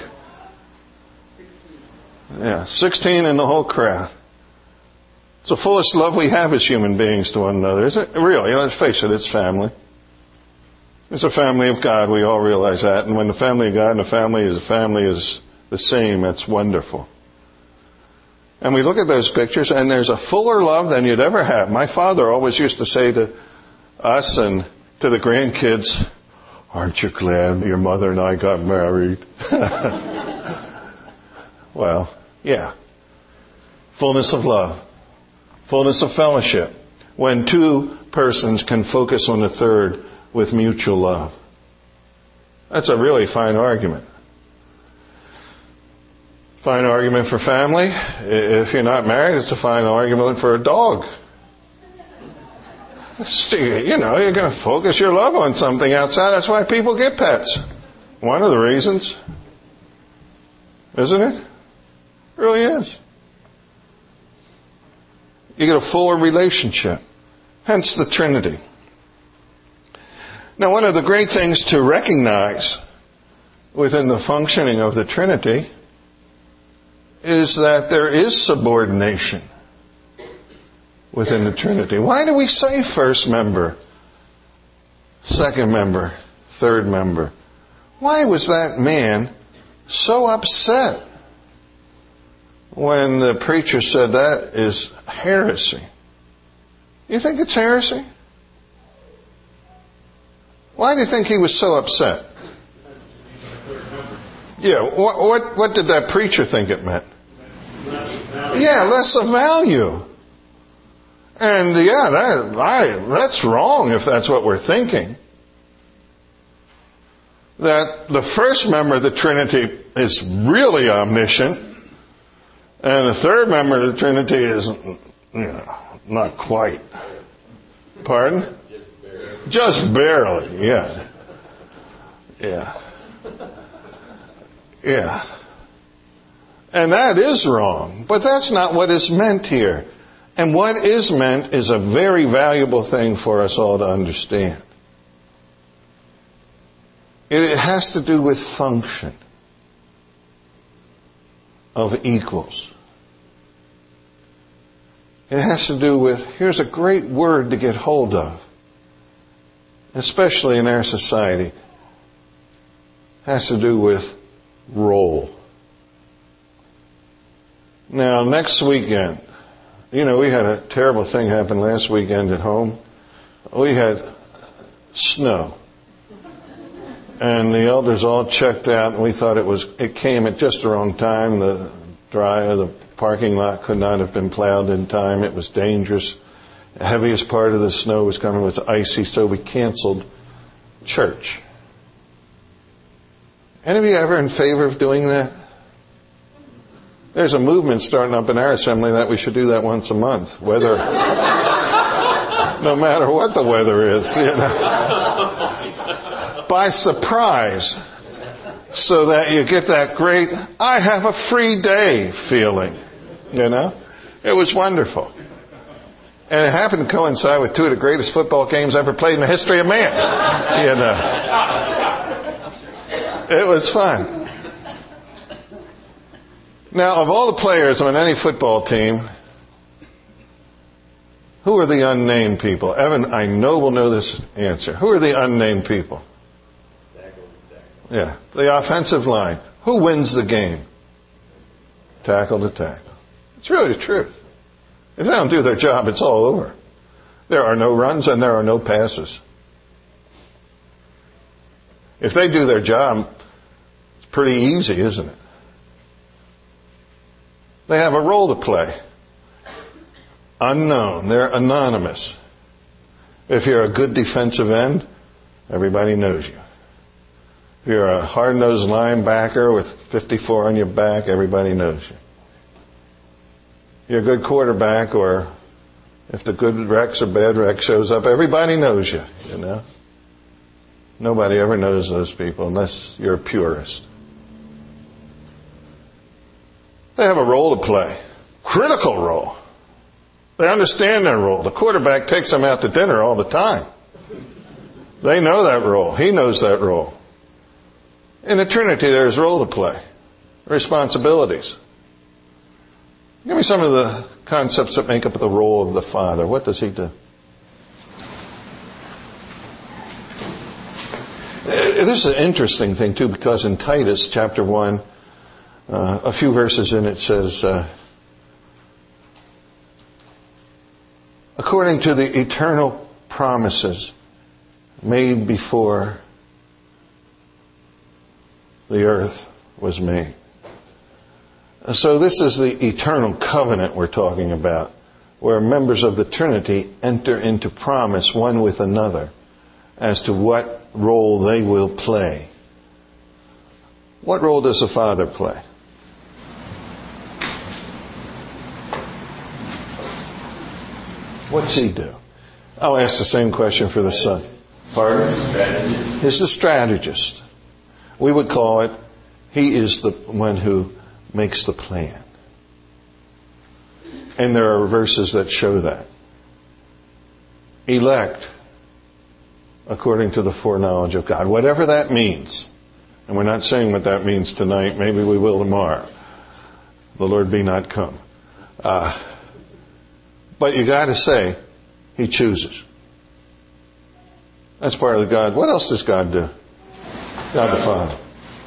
Yeah, sixteen in the whole crowd. It's the fullest love we have as human beings to one another. Isn't it? Really, let's face it, it's family. It's a family of God. We all realize that. And when the family of God and the family is the family is the same, that's wonderful. And we look at those pictures, and there's a fuller love than you'd ever have. My father always used to say to us and to the grandkids, aren't you glad your mother and I got married? Well, yeah. Fullness of love. Fullness of fellowship. When two persons can focus on the third with mutual love. That's a really fine argument. Fine argument for family. If you're not married, it's a fine argument for a dog. You know, you're going to focus your love on something outside. That's why people get pets. One of the reasons. Isn't it? It really is. You get a fuller relationship. Hence the Trinity. Now, one of the great things to recognize within the functioning of the Trinity is that there is subordination within the Trinity. Why do we say first member, second member, third member? Why was that man so upset when the preacher said that is heresy? You think it's heresy? Why do you think he was so upset? Yeah, what, what, what did that preacher think it meant? Yeah, less of value. And yeah, that, I, that's wrong if that's what we're thinking. That the first member of the Trinity is really omniscient, and the third member of the Trinity is, you know, not quite. Pardon? Just barely, yeah. Yeah. Yeah. And that is wrong. But that's not what is meant here. And what is meant is a very valuable thing for us all to understand. It has to do with function of equals. It has to do with, here's a great word to get hold of, especially in our society, has to do with role. Now, next weekend, you know, we had a terrible thing happen last weekend at home. We had snow. And the elders all checked out, and we thought it was, it came at just the wrong time. The dry, the parking lot could not have been plowed in time. It was dangerous. The heaviest part of the snow was coming, was icy, so we canceled church. Any of you ever in favor of doing that? There's a movement starting up in our assembly that we should do that once a month, whether, no matter what the weather is, you know. By surprise, so that you get that great, I have a free day feeling, you know. It was wonderful. And it happened to coincide with two of the greatest football games ever played in the history of man, you know. It was fun. Now, of all the players on any football team, who are the unnamed people? Evan, I know will know this answer. Who are the unnamed people? Yeah, the offensive line. Who wins the game? Tackle to tackle. It's really the truth. If they don't do their job, it's all over. There are no runs and there are no passes. If they do their job, it's pretty easy, isn't it? They have a role to play. Unknown. They're anonymous. If you're a good defensive end, everybody knows you. If you're a hard-nosed linebacker with fifty-four on your back, everybody knows you. If you're a good quarterback, or if the good Rex or bad Rex shows up, everybody knows you, you know. Nobody ever knows those people unless you're a purist. They have a role to play. Critical role. They understand their role. The quarterback takes them out to dinner all the time. They know that role. He knows that role. In the Trinity, there's a role to play. Responsibilities. Give me some of the concepts that make up the role of the Father. What does He do? This is an interesting thing, too, because in Titus chapter one, uh, a few verses in it says, uh, according to the eternal promises made before the earth was made. So this is the eternal covenant we're talking about, where members of the Trinity enter into promise one with another as to what role they will play. What role does the Father play? What's He do? I'll ask the same question for the Son. Pardon? He's the strategist. We would call it, He is the one who makes the plan. And there are verses that show that. Elect according to the foreknowledge of God. Whatever that means. And we're not saying what that means tonight. Maybe we will tomorrow. The Lord be not come. Uh, but you got to say, He chooses. That's part of the God. What else does God do? God the Father.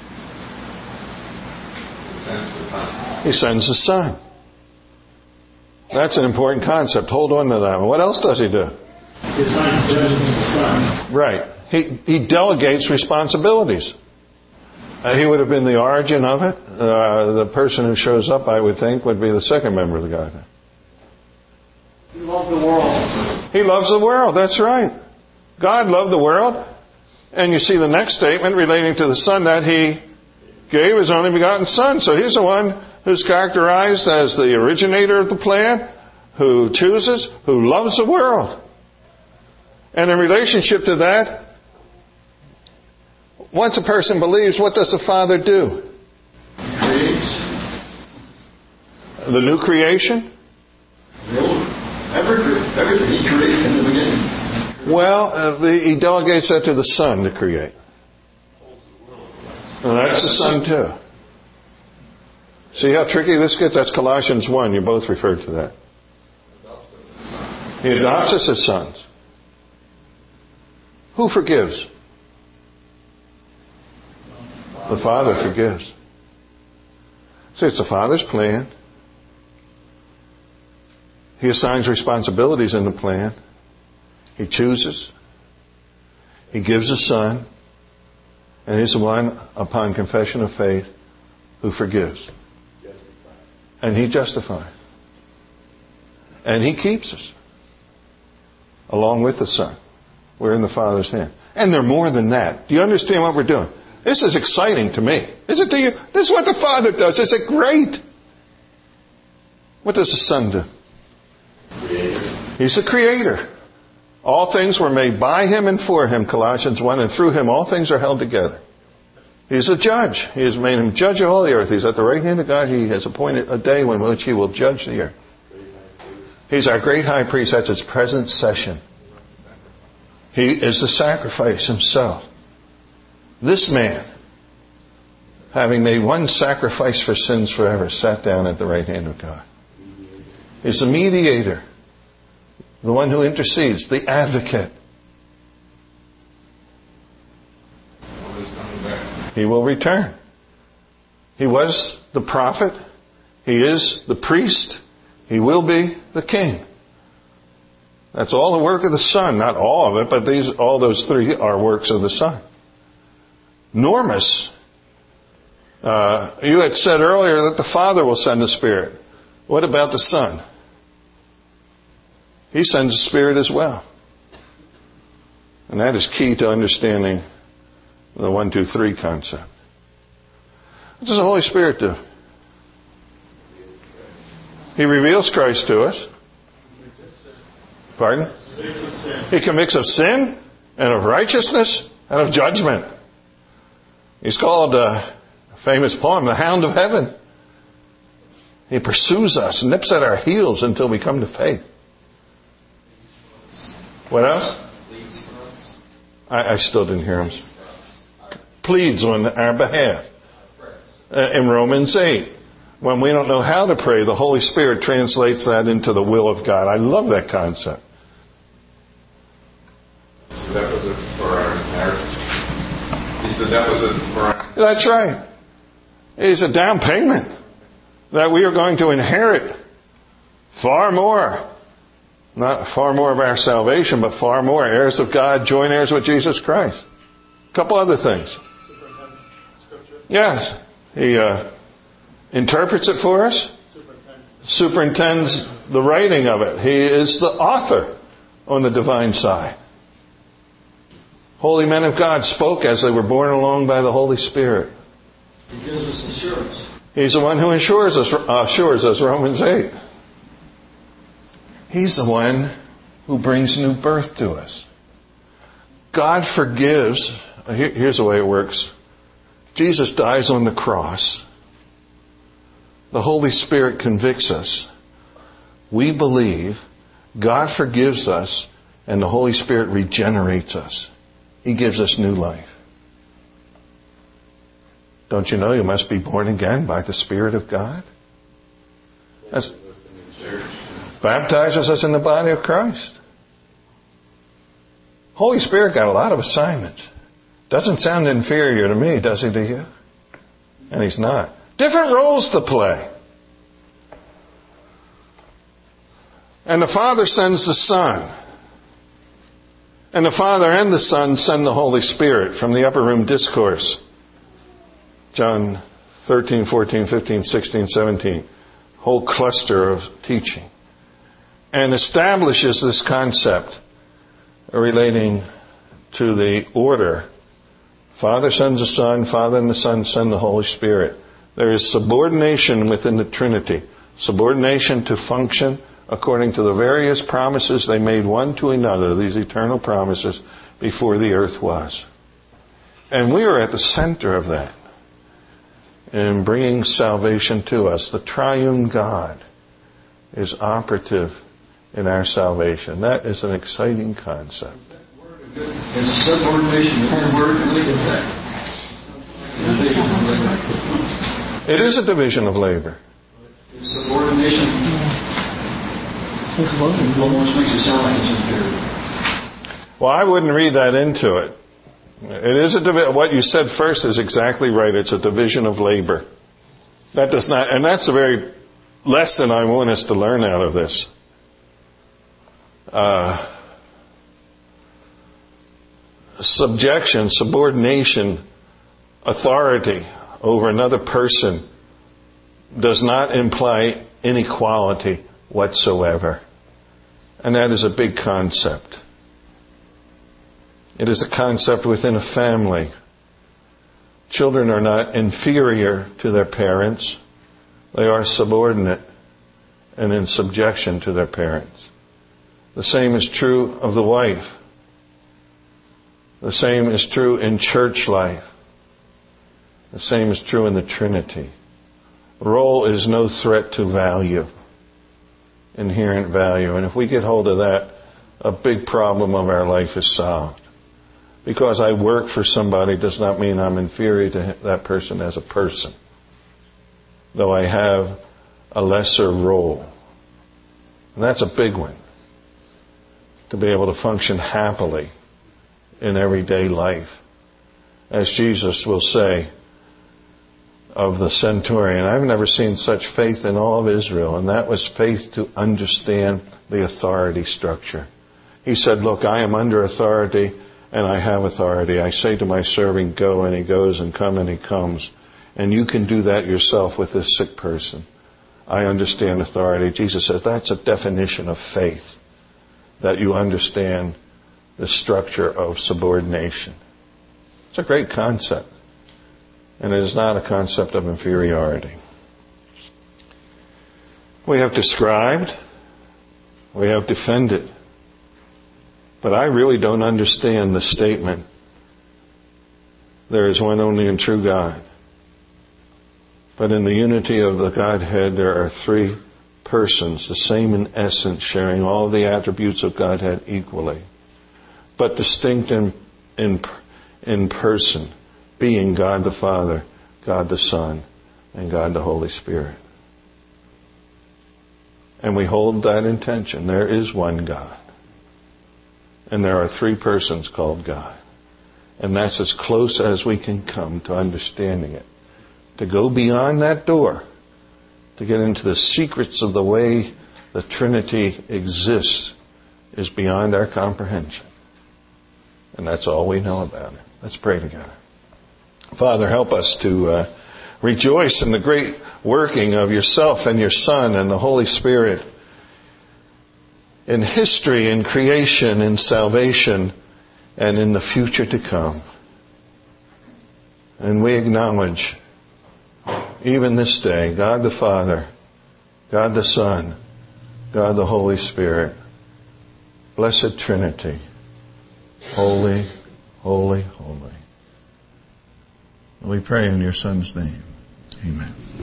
He sends the Son. That's an important concept. Hold on to that one. What else does He do? He assigns judgment to the Son. Right. He, he delegates responsibilities. Uh, he would have been the origin of it. Uh, the person who shows up, I would think, would be the second member of the Godhead. He loves the world. He loves the world. That's right. God loved the world. And you see the next statement relating to the Son, that He gave His only begotten Son. So He's the one who's characterized as the originator of the plan, who chooses, who loves the world. And in relationship to that, once a person believes, what does the Father do? Creates. The new creation? Every, everything He created in the beginning. Well, uh, He delegates that to the Son to create. And that's the Son too. See how tricky this gets? That's Colossians one. You both referred to that. He adopts us as sons. Who forgives? The Father forgives. See, it's the Father's plan. He assigns responsibilities in the plan. He chooses. He gives a Son. And He's the one, upon confession of faith, who forgives. And He justifies. And He keeps us. Along with the Son. We're in the Father's hand. And they're more than that. Do you understand what we're doing? This is exciting to me. Is it to you? This is what the Father does. Is it great? What does the Son do? Creator. He's the Creator. All things were made by Him and for Him, Colossians one, and through Him all things are held together. He's a judge. He has made Him judge of all the earth. He's at the right hand of God. He has appointed a day in which He will judge the earth. He's our great high priest. That's His present session. He is the sacrifice Himself. This man, having made one sacrifice for sins forever, sat down at the right hand of God. He's the mediator, the one who intercedes, the advocate. He will return. He was the prophet. He is the priest. He will be the king. That's all the work of the Son. Not all of it, but these, all those three are works of the Son. Enormous. Uh, you had said earlier that the Father will send the Spirit. What about the Son? He sends the Spirit as well. And that is key to understanding the one, two, three concept. What does the Holy Spirit do? He reveals Christ to us. Pardon? He convicts of sin and of righteousness and of judgment. He's called, uh, a famous poem, the Hound of Heaven. He pursues us, nips at our heels until we come to faith. What else? I, I still didn't hear him. Pleads on our behalf. Uh, in Romans eight. When we don't know how to pray, the Holy Spirit translates that into the will of God. I love that concept. He's the deposit for our inheritance. He's the deposit for our... That's right. He's a down payment that we are going to inherit far more. Not far more of our salvation, but far more. Heirs of God, joint heirs with Jesus Christ. A couple other things. Yes. He uh, interprets it for us. Superintends the writing of it. He is the author on the divine side. Holy men of God spoke as they were borne along by the Holy Spirit. He gives us assurance. He's the one who assures us, assures us, Romans eight. He's the one who brings new birth to us. God forgives. Here's the way it works. Jesus dies on the cross. The Holy Spirit convicts us. We believe. God forgives us. And the Holy Spirit regenerates us. He gives us new life. Don't you know you must be born again by the Spirit of God? That's, baptizes us in the body of Christ. Holy Spirit got a lot of assignments. Doesn't sound inferior to me, does he to you? And he's not. Different roles to play. And the Father sends the Son. And the Father and the Son send the Holy Spirit from the upper room discourse. John thirteen, fourteen, fifteen, sixteen, seventeen. Whole cluster of teaching. And establishes this concept relating to the order. Father sends the Son, Father and the Son send the Holy Spirit. There is subordination within the Trinity. Subordination to function according to the various promises they made one to another, these eternal promises, before the earth was. And we are at the center of that in bringing salvation to us. The triune God is operative in our salvation. That is an exciting concept. Is subordination a good word to leave it back? It is a division of labor. Is subordination almost makes it sound like it's inferior. Well, I wouldn't read that into it. It is a divi- what you said first is exactly right. It's a division of labor. That does not, and that's the very lesson I want us to learn out of this. Uh, subjection, subordination, authority over another person does not imply inequality whatsoever. And that is a big concept. It is a concept within a family. Children are not inferior to their parents. They are subordinate and in subjection to their parents. The same is true of the wife. The same is true in church life. The same is true in the Trinity. Role is no threat to value, inherent value. And if we get hold of that, a big problem of our life is solved. Because I work for somebody does not mean I'm inferior to that person as a person, though I have a lesser role. And that's a big one, to be able to function happily in everyday life. As Jesus will say of the centurion, I've never seen such faith in all of Israel, and that was faith to understand the authority structure. He said, look, I am under authority and I have authority. I say to my servant, go, and he goes, and come, and he comes. And you can do that yourself with this sick person. I understand authority. Jesus says that's a definition of faith, that you understand the structure of subordination. It's a great concept. And it is not a concept of inferiority. We have described, we have defended, but I really don't understand the statement, there is one only and true God. But in the unity of the Godhead, there are three persons, the same in essence, sharing all the attributes of Godhead equally, but distinct in, in, in person, being God the Father, God the Son, and God the Holy Spirit. And we hold that intention. There is one God. And there are three persons called God. And that's as close as we can come to understanding it. To go beyond that door, to get into the secrets of the way the Trinity exists, is beyond our comprehension. And that's all we know about it. Let's pray together. Father, help us to uh, rejoice in the great working of yourself and your Son and the Holy Spirit in history, in creation, in salvation, and in the future to come. And we acknowledge, even this day, God the Father, God the Son, God the Holy Spirit, Blessed Trinity, holy, holy, holy. We pray in your Son's name. Amen.